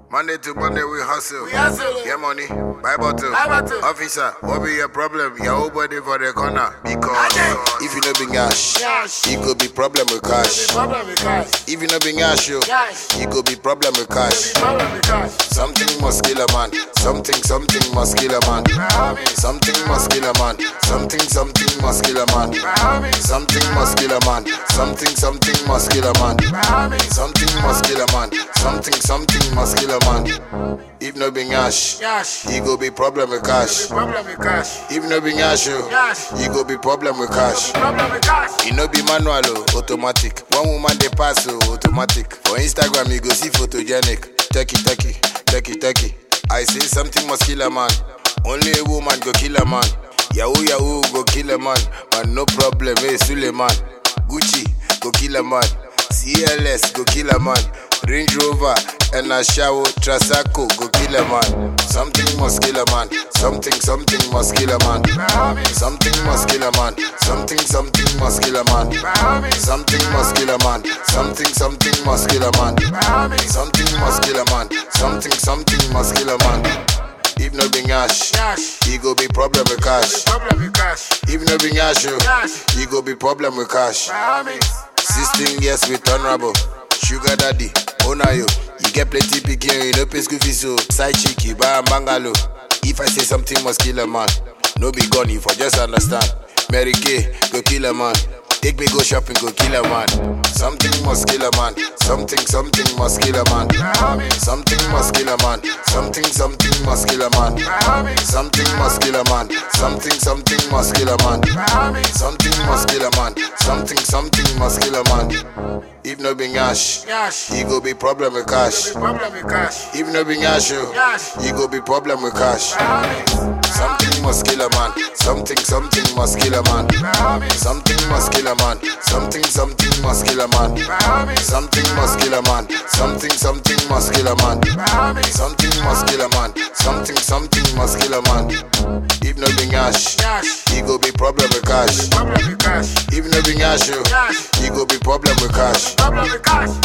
Monday to Monday we hustle. Get money, buy bottle. Officer, what be your problem? Your whole body for the corner. Because if you no be cash, it could be problem with cash. If you no be cash, it could be problem with cash. Something must kill a man. Something must kill a man. Something must kill a man. Something must kill a man. Something must kill a man. Something must kill a man. Something must kill a man. Something must kill a man. If no be cash, he go be problem with cash. If no be cash, he go be problem with cash. He no be manual, automatic. One woman they pass, automatic. For Instagram you go see photogenic. Techie. I say something must kill a man. Only a woman go kill a man. Yahoo go kill a man. But no problem, hey Suleiman. Gucci go kill a man. CLS go kill a man. Range Rover and a shower Trasaco go kill a man. Something must kill a man. Something must kill a man. Something must kill a man. Something must kill a man. Something must kill a man. Something must kill a man. Something must kill a man. Something must kill a man. If no be cash, he go be problem with cash. If no be cash, he go be problem with cash. 16 years with honorable sugar daddy, owner you. You get plenty picking, you no pay school fees, so side chick, you buy a bungalow. If I say something must kill a man, no be gun, you for just understand. Mary Kay, go kill a man. Take me go shopping, go kill a man. Something must kill a man. Something must kill a man. Something must kill a man. Something must kill a man. Something must kill a man. Something must kill a man. Something must kill a man. Something must kill a man. If no be cash, he go be problem with cash. If no be cash, he go be problem with cash. Something must kill a man. Something must kill a man. Something must kill a man. Something must kill a man. Something must kill a man. Something must kill a man. Something must kill a man. Something must kill a man. If no be cash, he go be problem with cash. If no be cash, he go be problem with cash.